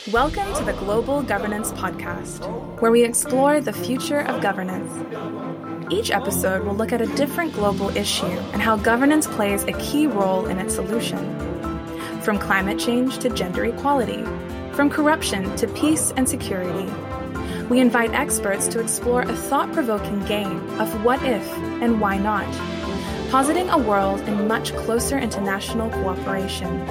Welcome to the Global Governance Podcast, where we explore the future of governance. Each episode will look at a different global issue and how governance plays a key role in its solution. From climate change to gender equality, from corruption to peace and security, we invite experts to explore a thought-provoking game of what if and why not, positing a world in much closer international cooperation.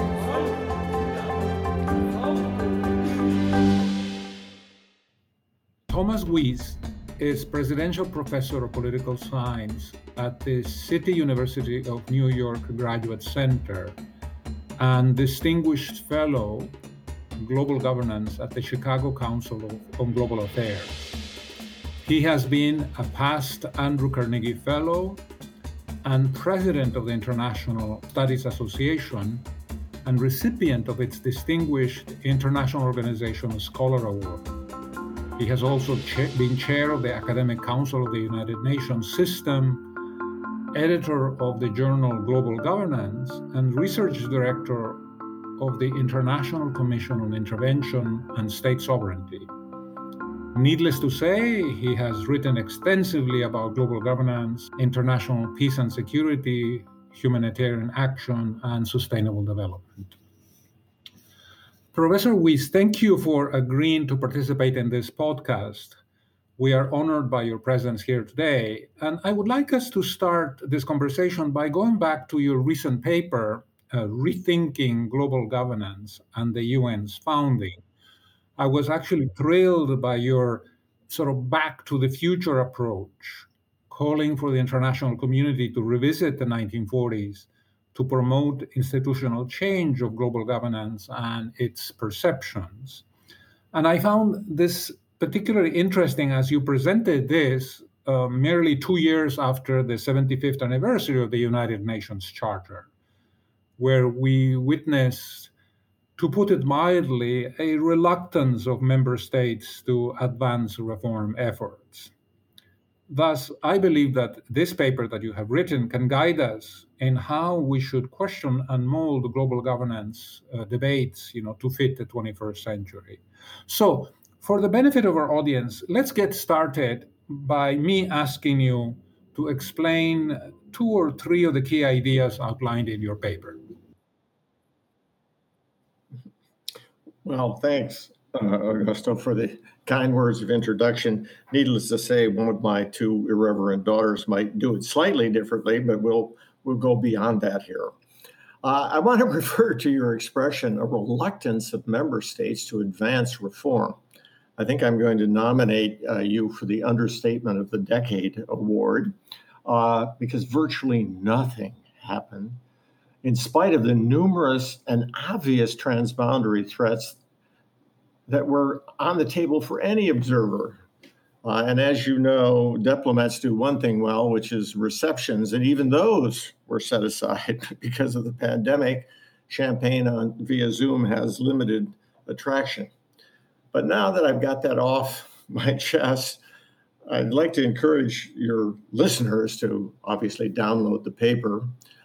Thomas Weiss is Presidential Professor of Political Science at the City University of New York Graduate Center and Distinguished Fellow Global Governance at the Chicago Council on Global Affairs. He has been a past Andrew Carnegie Fellow and President of the International Studies Association and recipient of its Distinguished International Organization Scholar Award. He has also been chair of the Academic Council of the United Nations System, editor of the journal Global Governance, and research director of the International Commission on Intervention and State Sovereignty. Needless to say, he has written extensively about global governance, international peace and security, humanitarian action, and sustainable development. Professor Weiss, thank you for agreeing to participate in this podcast. We are honored by your presence here today, and I would like us to start this conversation by going back to your recent paper, Rethinking Global Governance and the UN's Founding. I was actually thrilled by your sort of back to the future approach, calling for the international community to revisit the 1940s to promote institutional change of global governance and its perceptions. And I found this particularly interesting as you presented this merely 2 years after the 75th anniversary of the United Nations Charter, where we witnessed, to put it mildly, a reluctance of member states to advance reform efforts. Thus, I believe that this paper that you have written can guide us in how we should question and mold global governance debates, to fit the 21st century. So, for the benefit of our audience, let's get started by me asking you to explain 2 or 3 of the key ideas outlined in your paper. Well, thanks, Augusto, for the kind words of introduction. Needless to say, one of my 2 irreverent daughters might do it slightly differently, but we'll go beyond that here. I want to refer to your expression, a reluctance of member states to advance reform. I think I'm going to nominate you for the Understatement of the Decade award because virtually nothing happened in spite of the numerous and obvious transboundary threats that were on the table for any observer. And as you know, diplomats do one thing well, which is receptions, and even those were set aside because of the pandemic. Champagne via Zoom has limited attraction. But now that I've got that off my chest, I'd like to encourage your listeners to obviously download the paper.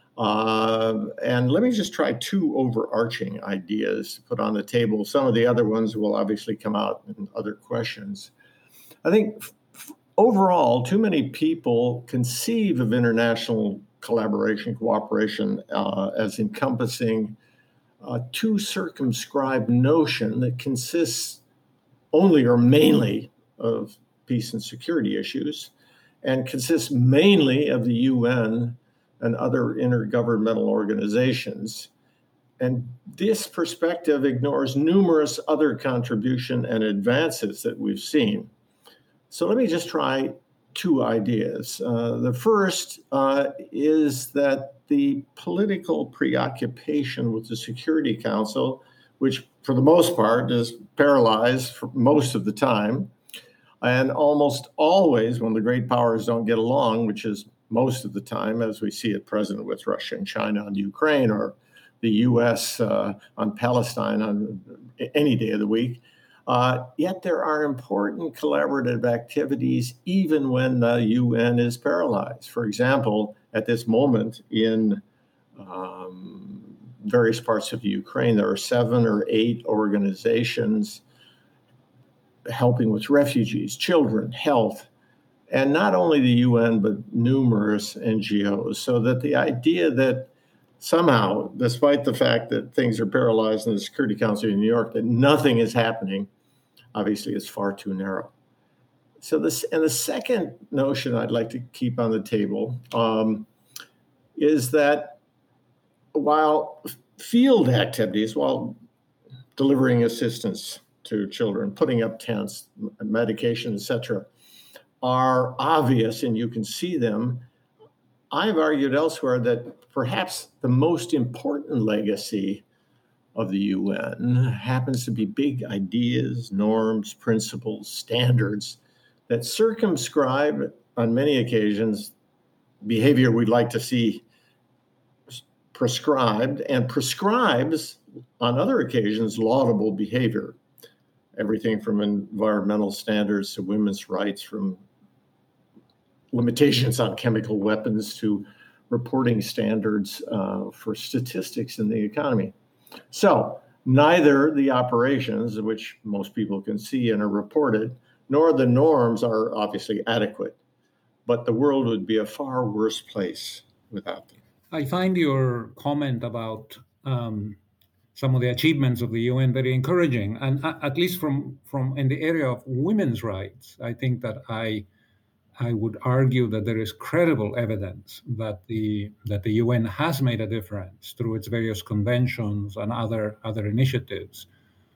And let me just try 2 overarching ideas to put on the table. Some of the other ones will obviously come out in other questions. I think overall, too many people conceive of international collaboration, cooperation as encompassing a too circumscribed notion that consists only or mainly of peace and security issues and consists mainly of the UN and other intergovernmental organizations. And this perspective ignores numerous other contributions and advances that we've seen. So let me just try 2 ideas. The first is that the political preoccupation with the Security Council, which for the most part is paralyzed for most of the time, and almost always when the great powers don't get along, which is most of the time, as we see at present with Russia and China on Ukraine, or the U.S. On Palestine on any day of the week. Yet there are important collaborative activities even when the UN is paralyzed. For example, at this moment in various parts of Ukraine. There are 7 or 8 organizations helping with refugees, children, health, and not only the UN, but numerous NGOs. So that the idea that somehow, despite the fact that things are paralyzed in the Security Council in New York, that nothing is happening, obviously is far too narrow. So the second notion I'd like to keep on the table is that while field activities, while delivering assistance to children, putting up tents, medication, etc., are obvious and you can see them, I've argued elsewhere that perhaps the most important legacy of the UN happens to be big ideas, norms, principles, standards that circumscribe, on many occasions, behavior we'd like to see prescribed, and prescribes, on other occasions, laudable behavior. Everything from environmental standards to women's rights, from limitations on chemical weapons to reporting standards for statistics in the economy. So neither the operations, which most people can see and are reported, nor the norms are obviously adequate. But the world would be a far worse place without them. I find your comment about some of the achievements of the UN very encouraging, and at least from in the area of women's rights, I think that I would argue that there is credible evidence that the UN has made a difference through its various conventions and other initiatives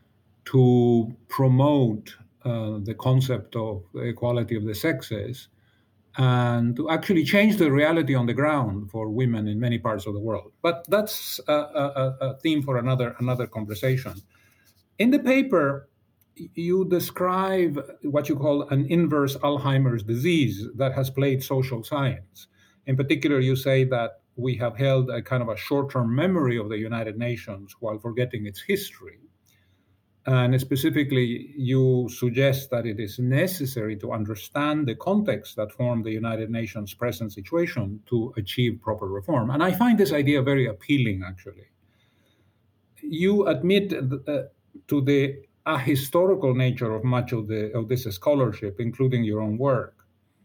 to promote the concept of equality of the sexes and to actually change the reality on the ground for women in many parts of the world. But that's a theme for another conversation. In the paper, you describe what you call an inverse Alzheimer's disease that has plagued social science. In particular, you say that we have held a kind of a short-term memory of the United Nations while forgetting its history. And specifically, you suggest that it is necessary to understand the context that formed the United Nations' present situation to achieve proper reform. And I find this idea very appealing, actually. You admit to the ahistorical nature of much of this scholarship, including your own work.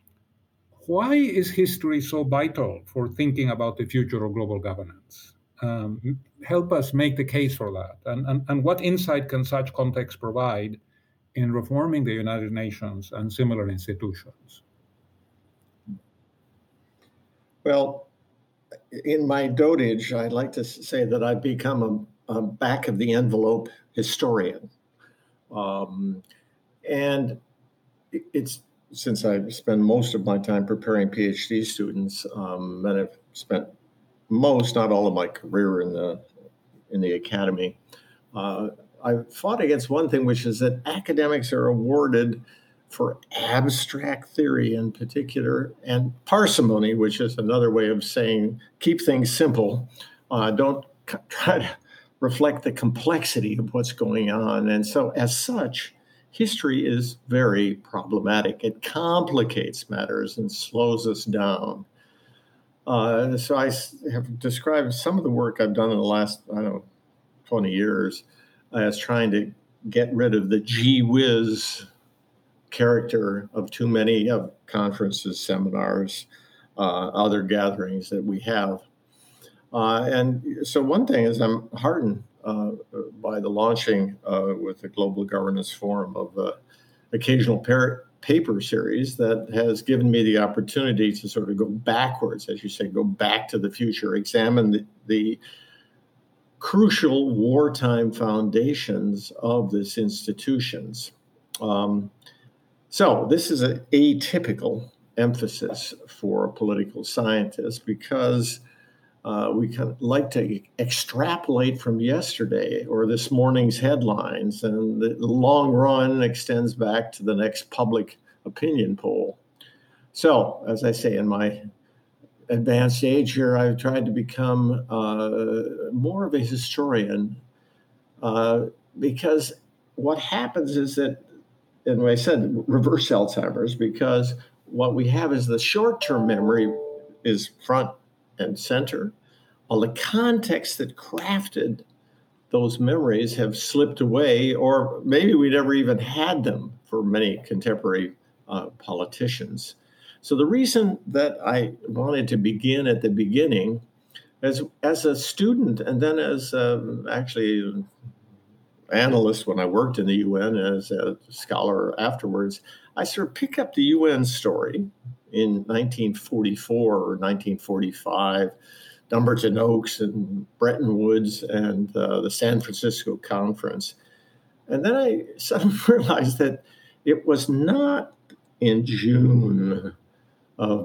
Why is history so vital for thinking about the future of global governance? Help us make the case for that. And what insight can such context provide in reforming the United Nations and similar institutions? Well, in my dotage, I'd like to say that I've become a back of the envelope historian. And it's since I spend most of my time preparing PhD students, and I've spent most, not all of my career in the academy, I fought against one thing, which is that academics are awarded for abstract theory in particular, and parsimony, which is another way of saying keep things simple. Don't try to reflect the complexity of what's going on. And so as such, history is very problematic. It complicates matters and slows us down. So I have described some of the work I've done in the last, 20 years as trying to get rid of the gee whiz character of too many of conferences, seminars, other gatherings that we have. And so one thing is I'm heartened by the launching with the Global Governance Forum of the occasional paper series that has given me the opportunity to sort of go backwards, as you say, go back to the future, examine the crucial wartime foundations of these institutions. So this is an atypical emphasis for political scientists because we kind of like to extrapolate from yesterday or this morning's headlines, and the long run extends back to the next public opinion poll. So, as I say, in my advanced age here, I've tried to become more of a historian because what happens is that, and I said reverse Alzheimer's, because what we have is the short-term memory is front and center. Well, the context that crafted those memories have slipped away, or maybe we never even had them for many contemporary politicians. So the reason that I wanted to begin at the beginning, as a student and then as actually analyst when I worked in the UN, as a scholar afterwards, I sort of pick up the UN story in 1944 or 1945, Dumbarton Oaks and Bretton Woods and the San Francisco Conference. And then I suddenly realized that it was not in June of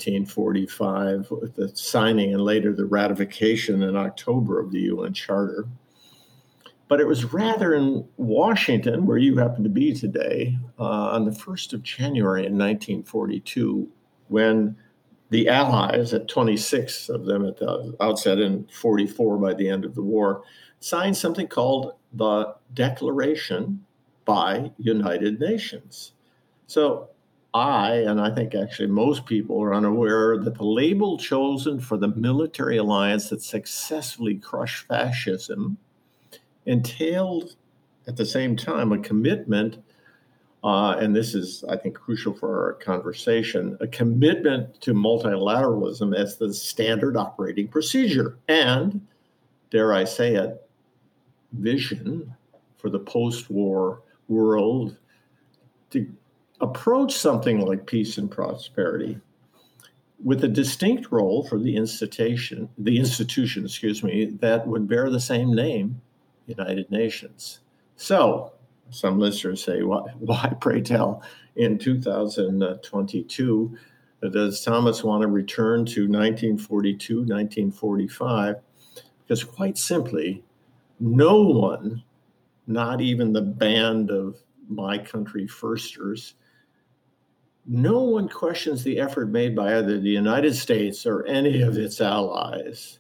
1945 with the signing and later the ratification in October of the UN Charter, but it was rather in Washington, where you happen to be today, on the 1st of January in 1942, when the Allies, at 26 of them at the outset and 44 by the end of the war, signed something called the Declaration by United Nations. So and I think actually most people are unaware that the label chosen for the military alliance that successfully crushed fascism entailed at the same time a commitment, and this is, I think, crucial for our conversation, a commitment to multilateralism as the standard operating procedure and, dare I say it, vision for the post-war world to approach something like peace and prosperity with a distinct role for the institution, that would bear the same name, United Nations. So some listeners say, why, pray tell, in 2022, does Thomas want to return to 1942, 1945? Because quite simply, no one, not even the band of my country firsters, no one questions the effort made by either the United States or any of its allies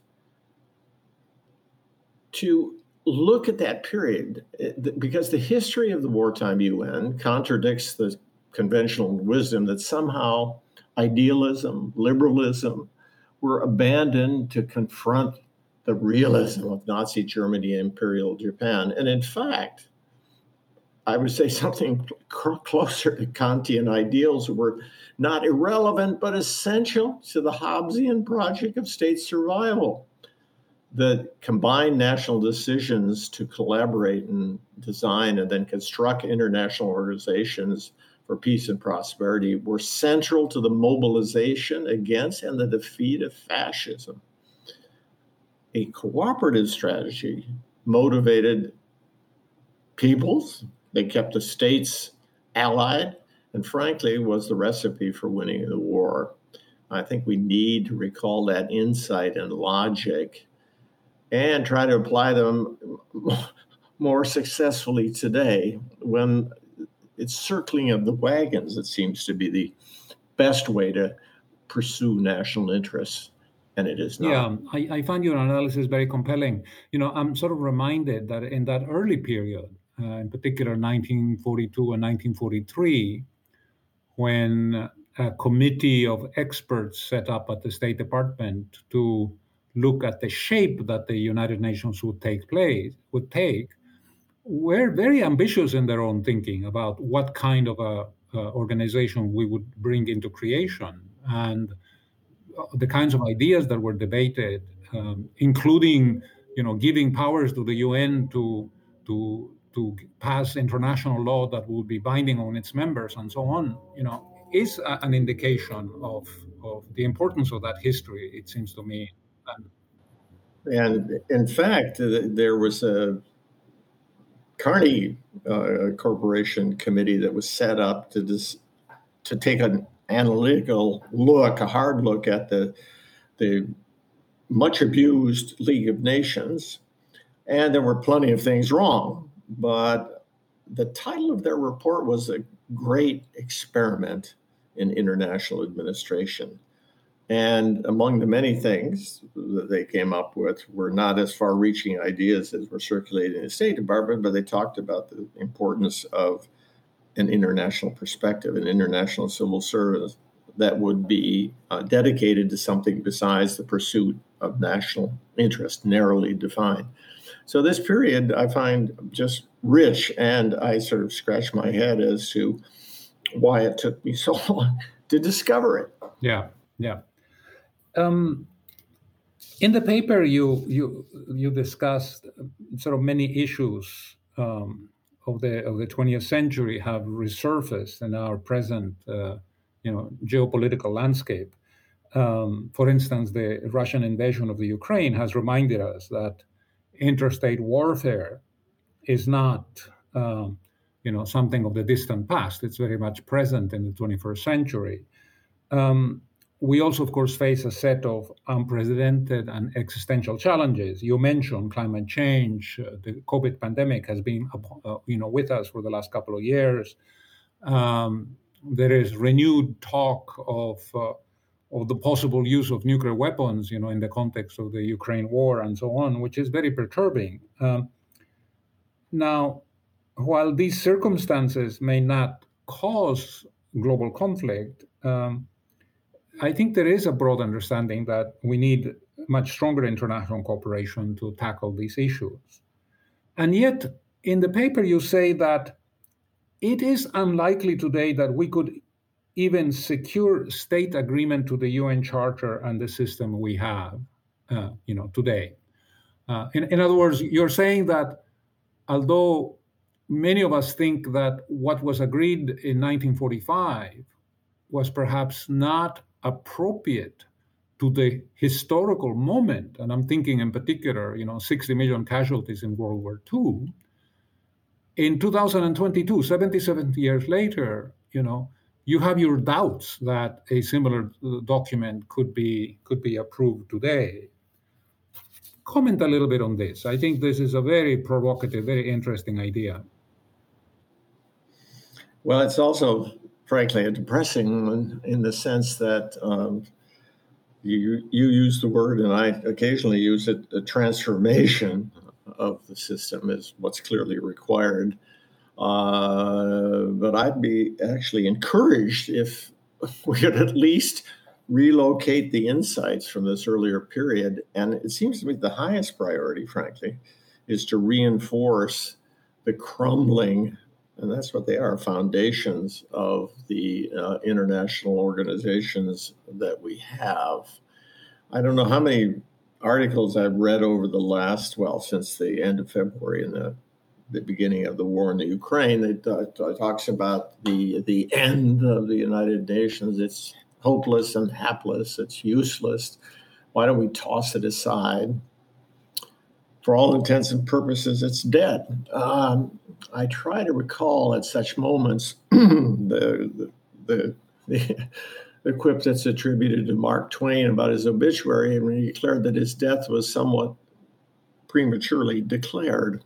to look at that period, because the history of the wartime UN contradicts the conventional wisdom that somehow idealism, liberalism were abandoned to confront the realism of Nazi Germany and Imperial Japan. And in fact, I would say something closer to Kantian ideals were not irrelevant, but essential to the Hobbesian project of state survival. The combined national decisions to collaborate and design and then construct international organizations for peace and prosperity were central to the mobilization against and the defeat of fascism. A cooperative strategy motivated peoples. They kept the states allied, and frankly, was the recipe for winning the war. I think we need to recall that insight and logic and try to apply them more successfully today when it's circling of the wagons that seems to be the best way to pursue national interests. And it is not. Yeah, I find your analysis very compelling. I'm sort of reminded that in that early period, in particular 1942 and 1943, when a committee of experts set up at the State Department to look at the shape that the United Nations would take, were very ambitious in their own thinking about what kind of a organization we would bring into creation, and the kinds of ideas that were debated, including, giving powers to the UN to pass international law that would be binding on its members and so on, is an indication of the importance of that history, it seems to me. And in fact, there was a Carnegie Corporation committee that was set up to take an analytical look, a hard look at the much abused League of Nations. And there were plenty of things wrong, but the title of their report was A Great Experiment in International Administration. And among the many things that they came up with were not as far-reaching ideas as were circulated in the State Department, but they talked about the importance of an international perspective, an international civil service, that would be dedicated to something besides the pursuit of national interest, narrowly defined. So this period I find just rich, and I sort of scratch my head as to why it took me so long to discover it. Yeah. In the paper, you discussed sort of many issues of the 20th century have resurfaced in our present geopolitical landscape. For instance, the Russian invasion of the Ukraine has reminded us that interstate warfare is not something of the distant past. It's very much present in the 21st century. We also, of course, face a set of unprecedented and existential challenges. You mentioned climate change. The COVID pandemic has been, with us for the last couple of years. There is renewed talk of the possible use of nuclear weapons, in the context of the Ukraine war and so on, which is very perturbing. Now, while these circumstances may not cause global conflict, I think there is a broad understanding that we need much stronger international cooperation to tackle these issues. And yet, in the paper, you say that it is unlikely today that we could even secure state agreement to the UN Charter and the system we have, today. In other words, you're saying that although many of us think that what was agreed in 1945 was perhaps not appropriate to the historical moment, and I'm thinking in particular, 60 million casualties in World War II, in 2022, 77 years later, you have your doubts that a similar document could be approved today. Comment a little bit on this. I think this is a very provocative, very interesting idea. Well, it's also, frankly, a depressing one in the sense that you use the word, and I occasionally use it, a transformation of the system is what's clearly required. But I'd be actually encouraged if we could at least relocate the insights from this earlier period. And it seems to me the highest priority, frankly, is to reinforce the crumbling, and that's what they are, foundations of the international organizations that we have. I don't know how many articles I've read over the last, since the end of February and the beginning of the war in the Ukraine, that talks about the end of the United Nations. It's hopeless and hapless. It's useless. Why don't we toss it aside? For all intents and purposes, it's dead. I try to recall at such moments the quip that's attributed to Mark Twain about his obituary, and when he declared that his death was somewhat prematurely declared.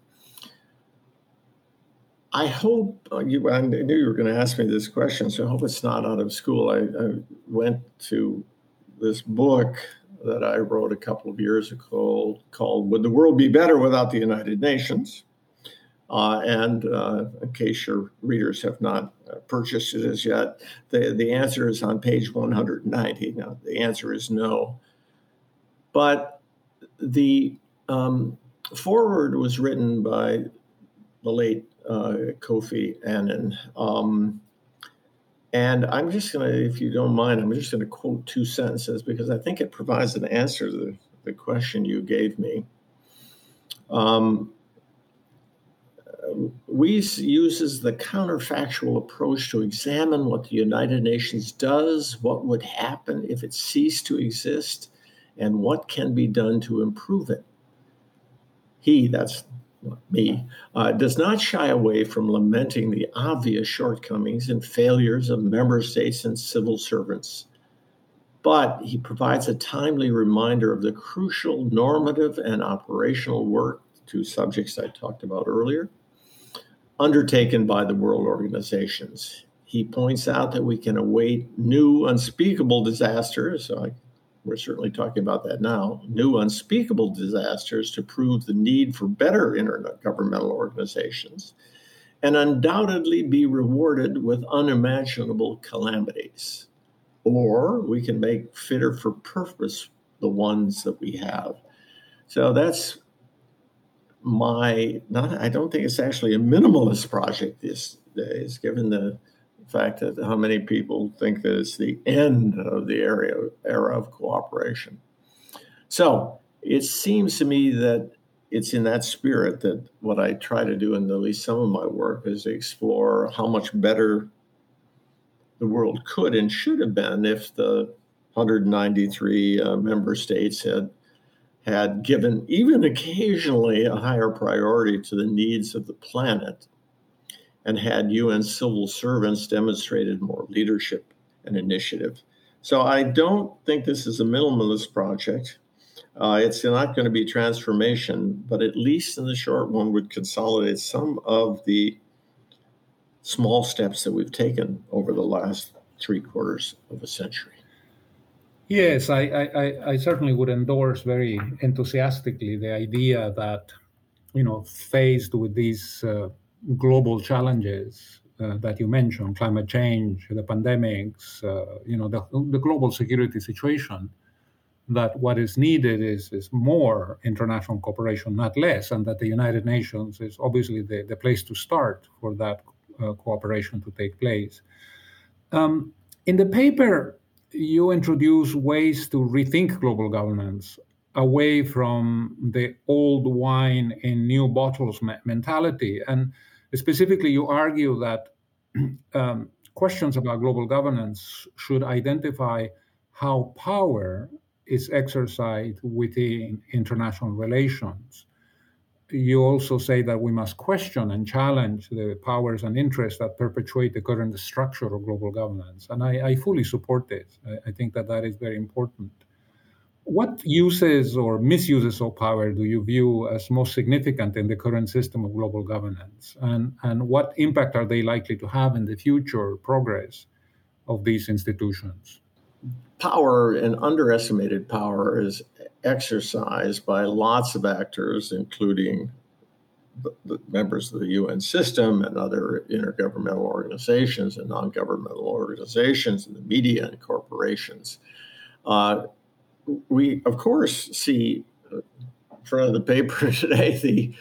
I hope I knew you were going to ask me this question, so I hope it's not out of school. I went to this book that I wrote a couple of years ago called Would the World Be Better Without the United Nations? And in case your readers have not purchased it as yet, the answer is on page 190. Now, the answer is no. But the foreword was written by the late Kofi Annan. And I'm just going to, if you don't mind, I'm just going to quote two sentences because I think it provides an answer to the question you gave me. Weiss uses the counterfactual approach to examine what the United Nations does, what would happen if it ceased to exist, and what can be done to improve it. He, that's me, does not shy away from lamenting the obvious shortcomings and failures of member states and civil servants. But he provides a timely reminder of the crucial normative and operational work, two subjects I talked about earlier, undertaken by the world organizations. He points out that we can await new unspeakable disasters. We're certainly talking about that now, new unspeakable disasters to prove the need for better intergovernmental organizations and undoubtedly be rewarded with unimaginable calamities. or we can make fitter for purpose the ones that we have. So that's I don't think it's actually a minimalist project these days, given the fact that how many people think that it's the end of the era of cooperation. So it seems to me that it's in that spirit that what I try to do in at least some of my work is to explore how much better the world could and should have been if the 193 member states had given even occasionally a higher priority to the needs of the planet, and had UN civil servants demonstrated more leadership and initiative. So I don't think this is a minimalist project. It's not going to be transformation, but at least in the short one would consolidate some of the small steps that we've taken over the last 3/4 of a century. Yes, I certainly would endorse very enthusiastically the idea that, faced with these global challenges that you mentioned, climate change, the pandemics, the global security situation, that what is needed is more international cooperation, not less, and that the United Nations is obviously the place to start for that cooperation to take place. In the paper, you introduce ways to rethink global governance away from the old wine in new bottles mentality. And specifically, you argue that questions about global governance should identify how power is exercised within international relations. You also say that we must question and challenge the powers and interests that perpetuate the current structure of global governance. And I fully support this. I think that is very important. What uses or misuses of power do you view as most significant in the current system of global governance? And what impact are they likely to have in the future progress of these institutions? Power and underestimated power is exercised by lots of actors, including the members of the UN system and other intergovernmental organizations and non-governmental organizations and the media and corporations. We, of course, see in front of the paper today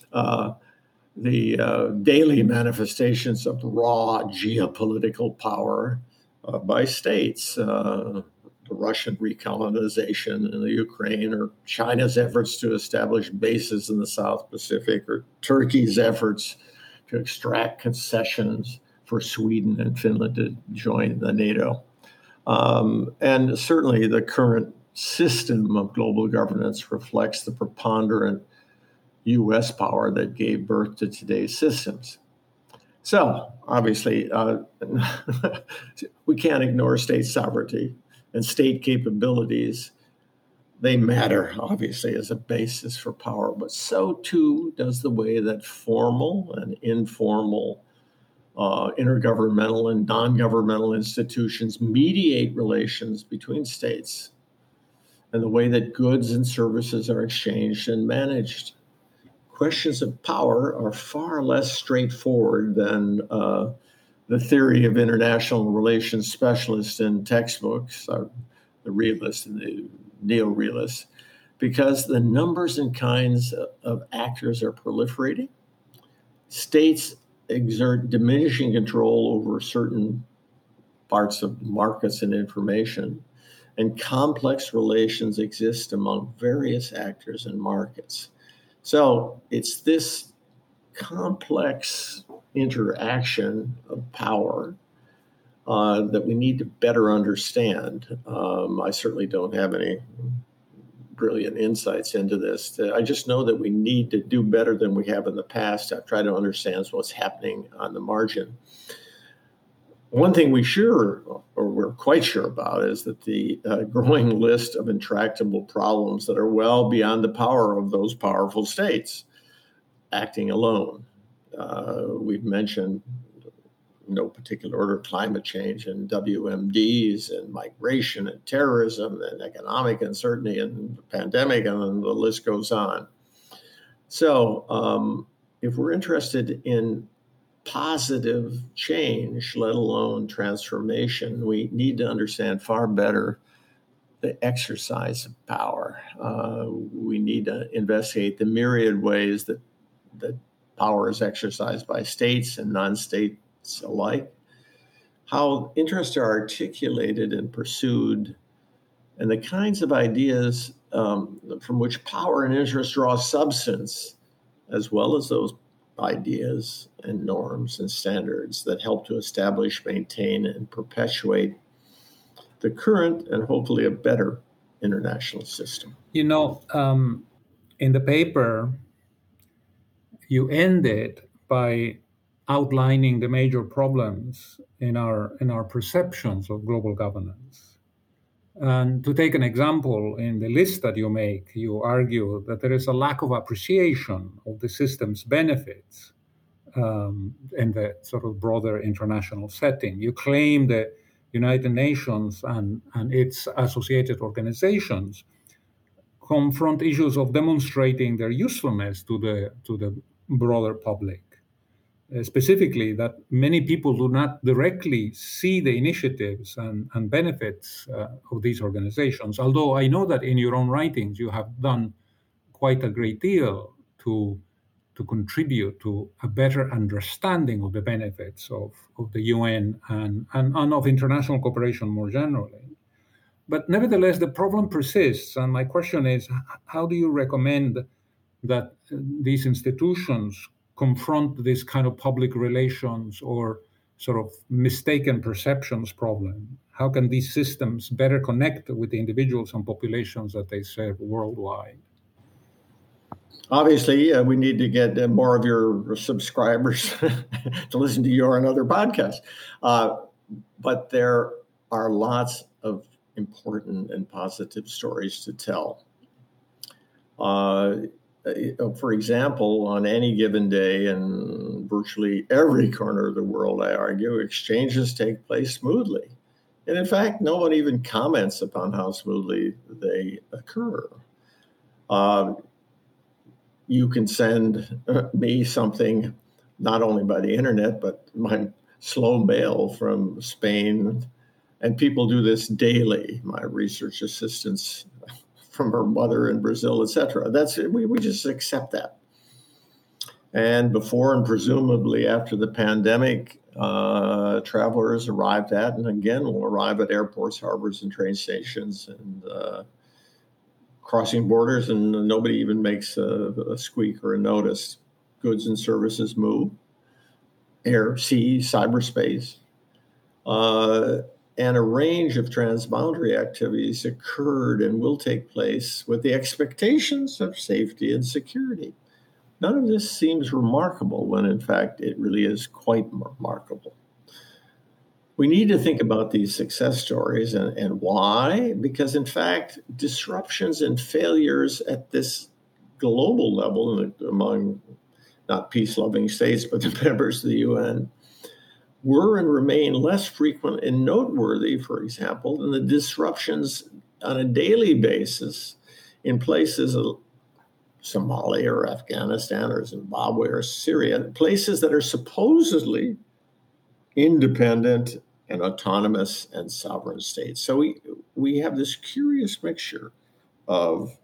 the daily manifestations of raw geopolitical power by states. The Russian recolonization in the Ukraine, or China's efforts to establish bases in the South Pacific, or Turkey's efforts to extract concessions for Sweden and Finland to join the NATO. And certainly the current system of global governance reflects the preponderant U.S. power that gave birth to today's systems. So obviously, we can't ignore state sovereignty and state capabilities. They matter, obviously, as a basis for power, but so too does the way that formal and informal intergovernmental and non-governmental institutions mediate relations between states, and the way that goods and services are exchanged and managed. Questions of power are far less straightforward than the theory of international relations specialists in textbooks, the realists and the neo-realists, because the numbers and kinds of actors are proliferating. States exert diminishing control over certain parts of markets and information, and complex relations exist among various actors and markets. So it's this complex interaction of power that we need to better understand. I certainly don't have any brilliant insights into this. I just know that we need to do better than we have in the past. I try to understand what's happening on the margin. One thing we're quite sure about is that the growing list of intractable problems that are well beyond the power of those powerful states acting alone. We've mentioned, no particular order, climate change and WMDs and migration and terrorism and economic uncertainty and the pandemic, and then the list goes on. So if we're interested in positive change, let alone transformation, we need to understand far better the exercise of power. We need to investigate the myriad ways that power is exercised by states and non-states alike, how interests are articulated and pursued, and the kinds of ideas from which power and interest draw substance, as well as those ideas and norms and standards that help to establish, maintain, and perpetuate the current and hopefully a better international system. In the paper, you ended by outlining the major problems in our perceptions of global governance. And to take an example, in the list that you make, you argue that there is a lack of appreciation of the system's benefits in the sort of broader international setting. You claim that United Nations and its associated organizations confront issues of demonstrating their usefulness to the broader public. Specifically, that many people do not directly see the initiatives and benefits of these organizations, although I know that in your own writings you have done quite a great deal to contribute to a better understanding of the benefits of the UN and of international cooperation more generally. But nevertheless, the problem persists, and my question is, how do you recommend that these institutions confront this kind of public relations or sort of mistaken perceptions problem? How can these systems better connect with the individuals and populations that they serve worldwide? Obviously, we need to get more of your subscribers to listen to your and other podcasts. But there are lots of important and positive stories to tell. For example, on any given day in virtually every corner of the world, I argue, exchanges take place smoothly. And in fact, no one even comments upon how smoothly they occur. You can send me something not only by the internet, but my slow mail from Spain. And people do this daily. My research assistants from her mother in Brazil, et cetera. We just accept that. And before and presumably after the pandemic, travelers arrived at, and again will arrive at airports, harbors, and train stations, and crossing borders, and nobody even makes a squeak or a notice. Goods and services move, air, sea, cyberspace. And a range of transboundary activities occurred and will take place with the expectations of safety and security. None of this seems remarkable when, in fact, it really is quite remarkable. We need to think about these success stories and why, because, in fact, disruptions and failures at this global level among not peace-loving states, but the members of the UN, were and remain less frequent and noteworthy, for example, than the disruptions on a daily basis in places of Somalia or Afghanistan or Zimbabwe or Syria, places that are supposedly independent and autonomous and sovereign states. So we have this curious mixture of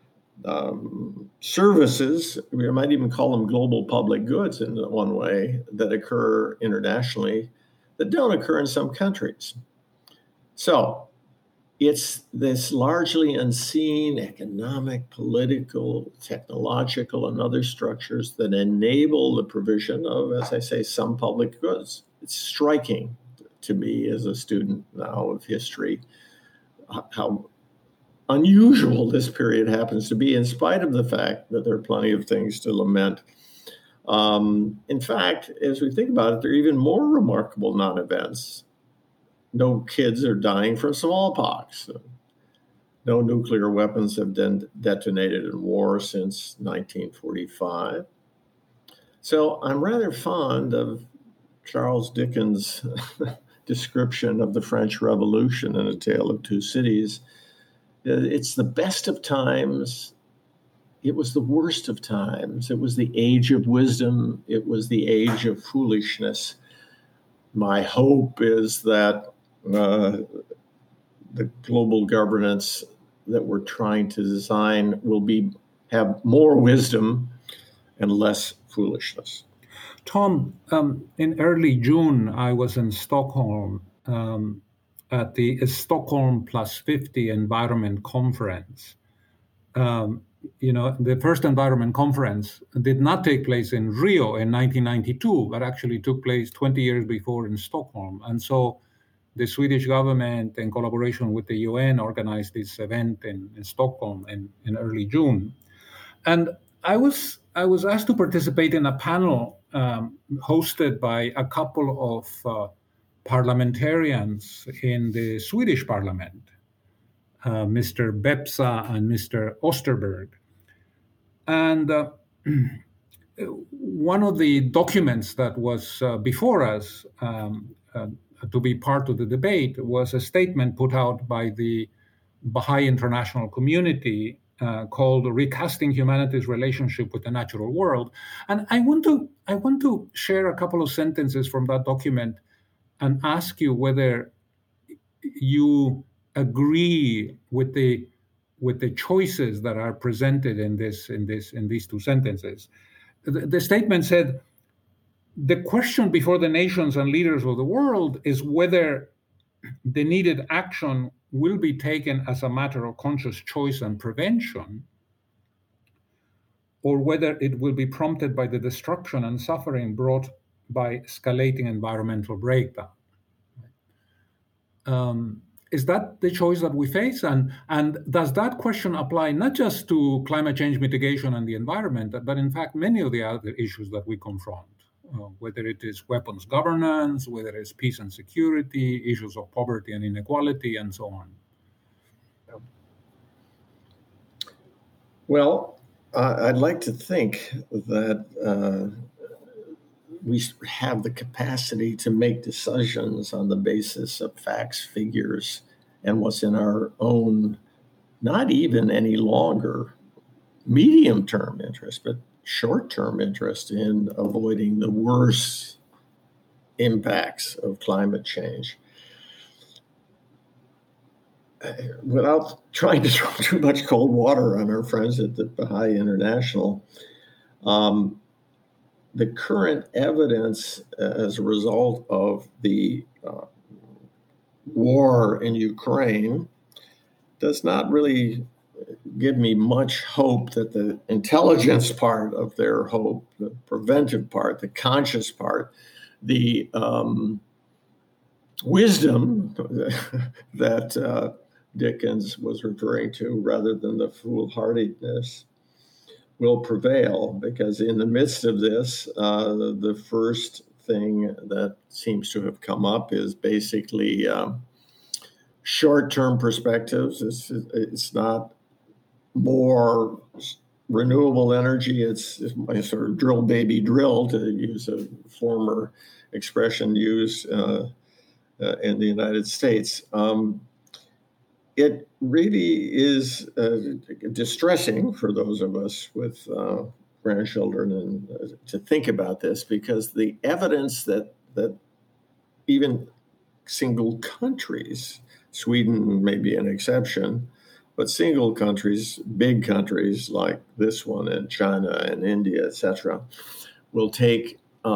services, we might even call them global public goods in one way, that occur internationally that don't occur in some countries. So it's this largely unseen economic, political, technological, and other structures that enable the provision of, as I say, some public goods. It's striking to me as a student now of history how unusual this period happens to be, in spite of the fact that there are plenty of things to lament. In fact, as we think about it, there are even more remarkable non-events. No kids are dying from smallpox. No nuclear weapons have detonated in war since 1945. So I'm rather fond of Charles Dickens' description of the French Revolution in A Tale of Two Cities. It's the best of times it was the worst of times. It was the age of wisdom. It was the age of foolishness. My hope is that the global governance that we're trying to design will have more wisdom and less foolishness. Tom, in early June, I was in Stockholm at the Stockholm Plus 50 Environment Conference. The first environment conference did not take place in Rio in 1992, but actually took place 20 years before in Stockholm. And so the Swedish government, in collaboration with the UN, organized this event in Stockholm in early June. And I was asked to participate in a panel hosted by a couple of parliamentarians in the Swedish parliament, Mr. Bepsa and Mr. Osterberg. And one of the documents that was before us to be part of the debate was a statement put out by the Baha'i international community called Recasting Humanity's Relationship with the Natural World. And I want to share a couple of sentences from that document and ask you whether you agree with the choices that are presented in these two sentences. The statement said, the question before the nations and leaders of the world is whether the needed action will be taken as a matter of conscious choice and prevention, or whether it will be prompted by the destruction and suffering brought by escalating environmental breakdown. Is that the choice that we face? And does that question apply not just to climate change mitigation and the environment, but in fact many of the other issues that we confront, whether it is weapons governance, whether it's peace and security, issues of poverty and inequality, and so on? Well, I'd like to think that we have the capacity to make decisions on the basis of facts, figures, and what's in our own, not even any longer medium-term interest, but short-term interest in avoiding the worst impacts of climate change. Without trying to throw too much cold water on our friends at the Baha'i International, the current evidence as a result of the war in Ukraine does not really give me much hope that the intelligence part of their hope, the preventive part, the conscious part, the wisdom that Dickens was referring to rather than the foolhardiness will prevail, because in the midst of this, the first thing that seems to have come up is basically short-term perspectives. It's not more renewable energy. It's sort of drill, baby, drill, to use a former expression used in the United States. It really is distressing for those of us with grandchildren and to think about this, because the evidence that even single countries, Sweden may be an exception, but single countries, big countries like this one and China and India, etc., will take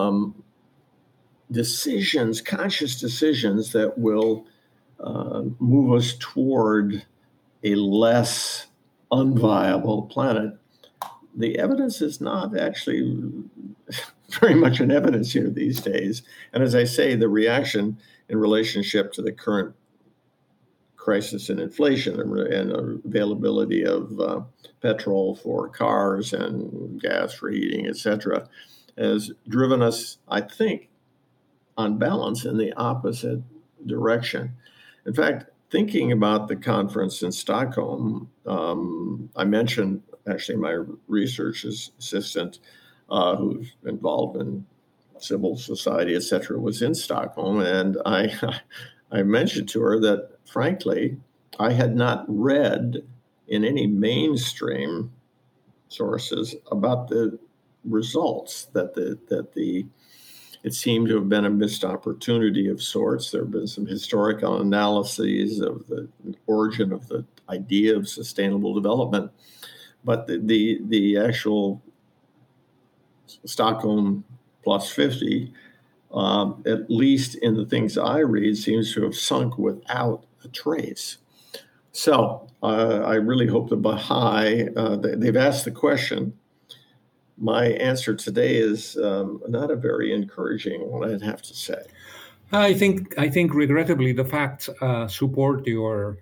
decisions, conscious decisions that will move us toward a less unviable planet. The evidence is not actually very much an evidence here these days. And as I say, the reaction in relationship to the current crisis in inflation and availability of petrol for cars and gas for heating, etc., has driven us, I think, on balance, in the opposite direction. In fact, thinking about the conference in Stockholm, I mentioned actually my research assistant who's involved in civil society, et cetera, was in Stockholm. And I mentioned to her that, frankly, I had not read in any mainstream sources about the results that it seemed to have been a missed opportunity of sorts. There have been some historical analyses of the origin of the idea of sustainable development, but the actual Stockholm plus 50, at least in the things I read, seems to have sunk without a trace. So I really hope the Baha'i, they've asked the question. My answer today is not a very encouraging one, I'd have to say. I think regrettably the facts support your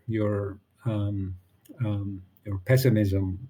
pessimism.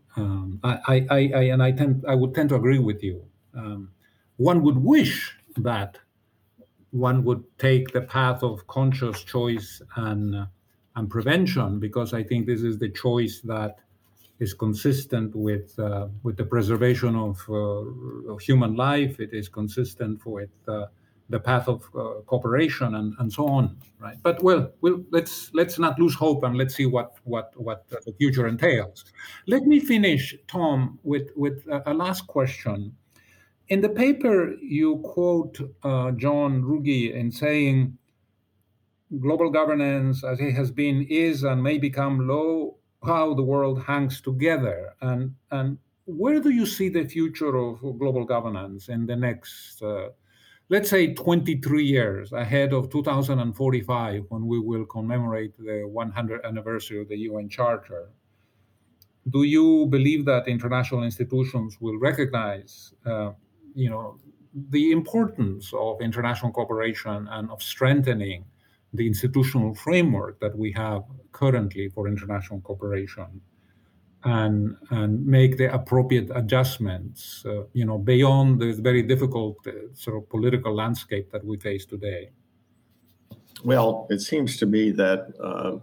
I would tend to agree with you. One would wish that one would take the path of conscious choice and prevention, because I think this is the choice that is consistent with the preservation of human life. It is consistent with the path of cooperation and so on, right? But let's not lose hope, and let's see what the future entails. Let me finish, Tom, with a last question. In the paper, you quote John Ruggie in saying, global governance, as it has been, is, and may become low, how the world hangs together. And where do you see the future of global governance in the next, let's say, 23 years ahead of 2045, when we will commemorate the 100th anniversary of the UN Charter? Do you believe that international institutions will recognize the importance of international cooperation and of strengthening the institutional framework that we have currently for international cooperation, and make the appropriate adjustments, beyond the very difficult sort of political landscape that we face today? Well, it seems to me that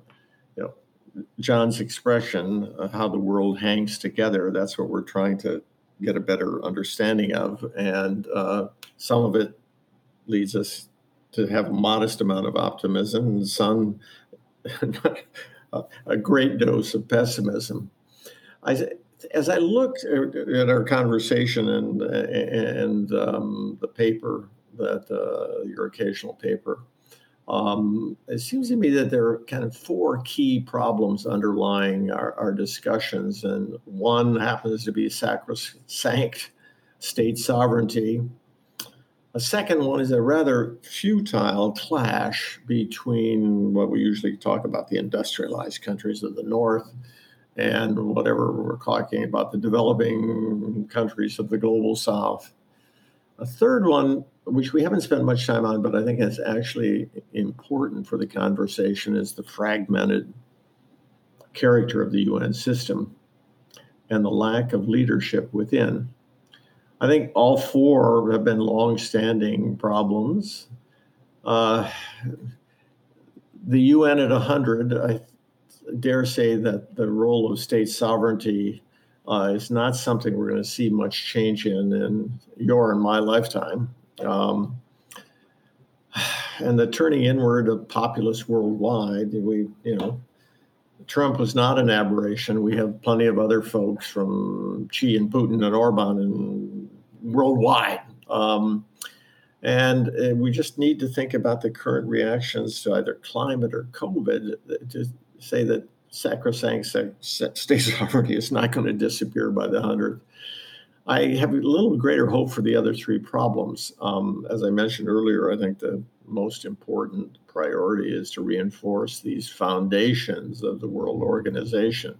John's expression, how the world hangs together, that's what we're trying to get a better understanding of. And some of it leads us to have a modest amount of optimism, and some a great dose of pessimism. As I looked at our conversation and the paper, that your occasional paper, it seems to me that there are kind of four key problems underlying our discussions, and one happens to be sacrosanct state sovereignty. A second one is a rather futile clash between what we usually talk about, the industrialized countries of the North, and whatever we're talking about, the developing countries of the global South. A third one, which we haven't spent much time on, but I think is actually important for the conversation, is the fragmented character of the UN system and the lack of leadership within. I think all four have been long-standing problems. The UN at 100, I dare say that the role of state sovereignty is not something we're going to see much change in your and my lifetime. And the turning inward of populists worldwide, Trump was not an aberration. We have plenty of other folks, from Xi and Putin and Orban, and worldwide. And we just need to think about the current reactions to either climate or COVID to say that sacrosanct state sovereignty is not going to disappear by the 100th. I have a little greater hope for the other three problems. As I mentioned earlier, I think the most important priority is to reinforce these foundations of the World Organization.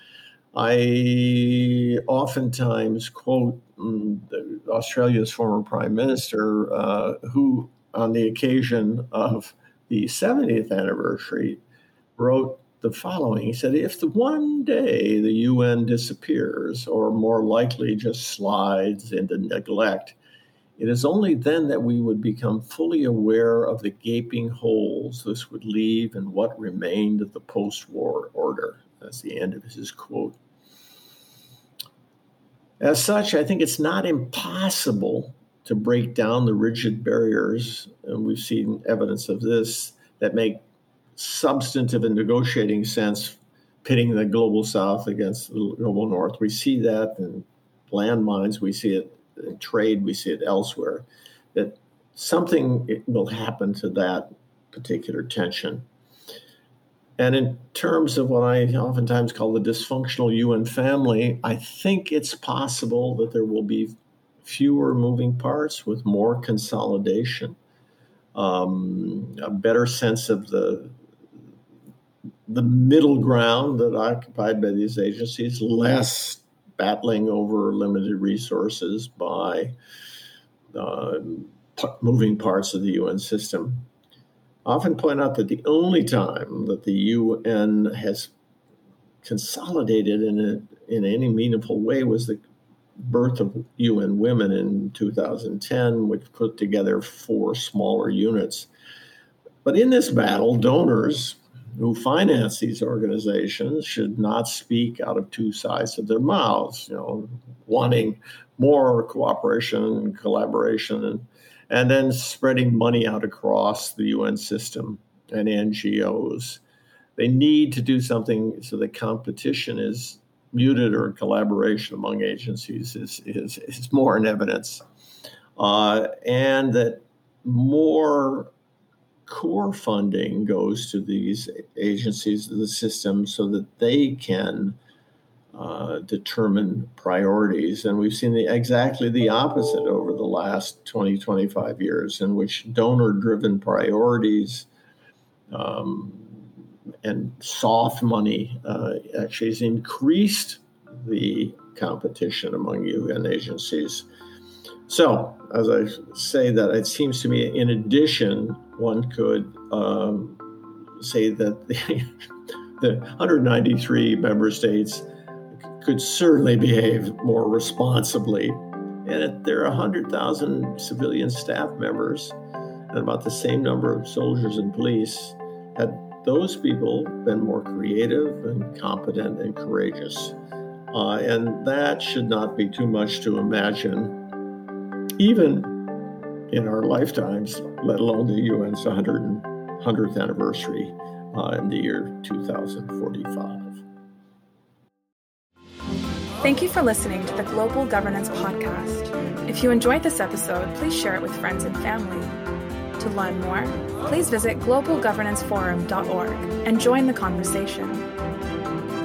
I oftentimes quote Australia's former Prime Minister, who, on the occasion of the 70th anniversary, wrote the following. He said, if one day the UN disappears, or more likely just slides into neglect, it is only then that we would become fully aware of the gaping holes this would leave in what remained of the post-war order. That's the end of his quote. As such, I think it's not impossible to break down the rigid barriers, and we've seen evidence of this, that make substantive and negotiating sense, pitting the global South against the global North. We see that in landmines. We see it in trade. We see it elsewhere. That something will happen to that particular tension. And in terms of what I oftentimes call the dysfunctional UN family, I think it's possible that there will be fewer moving parts with more consolidation, a better sense of the middle ground that occupied by these agencies, less battling over limited resources by moving parts of the UN system. I often point out that the only time that the UN has consolidated in any meaningful way was the birth of UN Women in 2010, which put together 4 smaller units. But in this battle, donors who finance these organizations should not speak out of 2 sides of their mouths, wanting more cooperation and collaboration and then spreading money out across the UN system and NGOs. They need to do something so that competition is muted or collaboration among agencies is more in evidence. And that more core funding goes to these agencies, to the system, so that they can determine priorities. And we've seen exactly the opposite over the last 20, 25 years, in which donor-driven priorities and soft money actually has increased the competition among UN agencies. So, as I say that, it seems to me, in addition, one could say that the 193 member states could certainly behave more responsibly. And there are 100,000 civilian staff members and about the same number of soldiers and police. Had those people been more creative and competent and courageous? And that should not be too much to imagine, even in our lifetimes, let alone the UN's 100th anniversary in the year 2045. Thank you for listening to the Global Governance Podcast. If you enjoyed this episode, please share it with friends and family. To learn more, please visit globalgovernanceforum.org and join the conversation.